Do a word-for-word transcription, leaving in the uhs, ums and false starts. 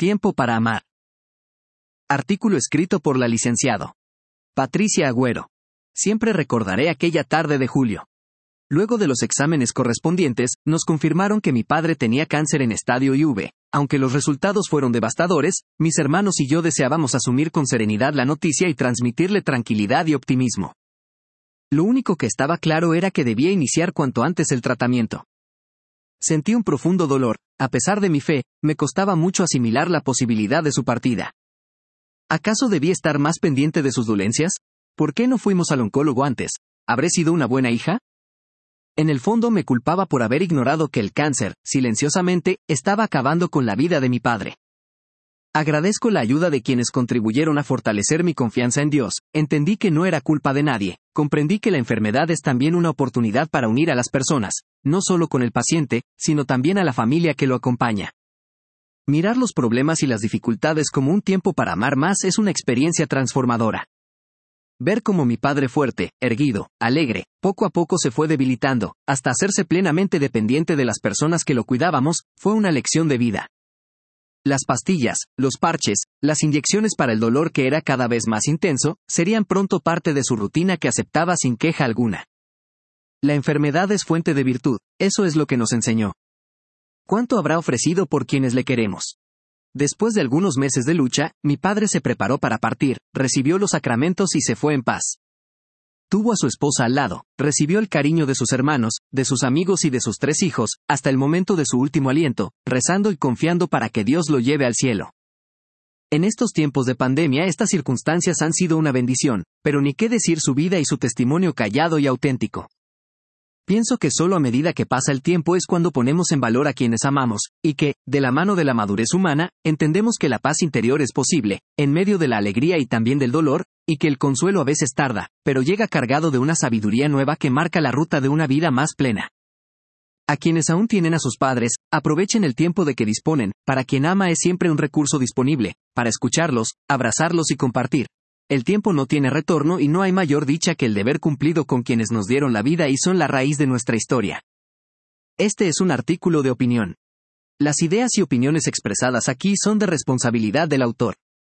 Tiempo para amar. Artículo escrito por la licenciado Patricia Agüero. Siempre recordaré aquella tarde de julio. Luego de los exámenes correspondientes, nos confirmaron que mi padre tenía cáncer en estadio I V. Aunque los resultados fueron devastadores, mis hermanos y yo deseábamos asumir con serenidad la noticia y transmitirle tranquilidad y optimismo. Lo único que estaba claro era que debía iniciar cuanto antes el tratamiento. Sentí un profundo dolor. A pesar de mi fe, me costaba mucho asimilar la posibilidad de su partida. ¿Acaso debía estar más pendiente de sus dolencias? ¿Por qué no fuimos al oncólogo antes? ¿Habré sido una buena hija? En el fondo me culpaba por haber ignorado que el cáncer, silenciosamente, estaba acabando con la vida de mi padre. Agradezco la ayuda de quienes contribuyeron a fortalecer mi confianza en Dios. Entendí que no era culpa de nadie. Comprendí que la enfermedad es también una oportunidad para unir a las personas, no solo con el paciente, sino también a la familia que lo acompaña. Mirar los problemas y las dificultades como un tiempo para amar más es una experiencia transformadora. Ver cómo mi padre fuerte, erguido, alegre, poco a poco se fue debilitando, hasta hacerse plenamente dependiente de las personas que lo cuidábamos, fue una lección de vida. Las pastillas, los parches, las inyecciones para el dolor que era cada vez más intenso, serían pronto parte de su rutina que aceptaba sin queja alguna. La enfermedad es fuente de virtud, eso es lo que nos enseñó. ¿Cuánto habrá ofrecido por quienes le queremos? Después de algunos meses de lucha, mi padre se preparó para partir, recibió los sacramentos y se fue en paz. Tuvo a su esposa al lado, recibió el cariño de sus hermanos, de sus amigos y de sus tres hijos, hasta el momento de su último aliento, rezando y confiando para que Dios lo lleve al cielo. En estos tiempos de pandemia estas circunstancias han sido una bendición, pero ni qué decir su vida y su testimonio callado y auténtico. Pienso que solo a medida que pasa el tiempo es cuando ponemos en valor a quienes amamos, y que, de la mano de la madurez humana, entendemos que la paz interior es posible, en medio de la alegría y también del dolor, y que el consuelo a veces tarda, pero llega cargado de una sabiduría nueva que marca la ruta de una vida más plena. A quienes aún tienen a sus padres, aprovechen el tiempo de que disponen. Para quien ama es siempre un recurso disponible, para escucharlos, abrazarlos y compartir. El tiempo no tiene retorno y no hay mayor dicha que el deber cumplido con quienes nos dieron la vida y son la raíz de nuestra historia. Este es un artículo de opinión. Las ideas y opiniones expresadas aquí son de responsabilidad del autor.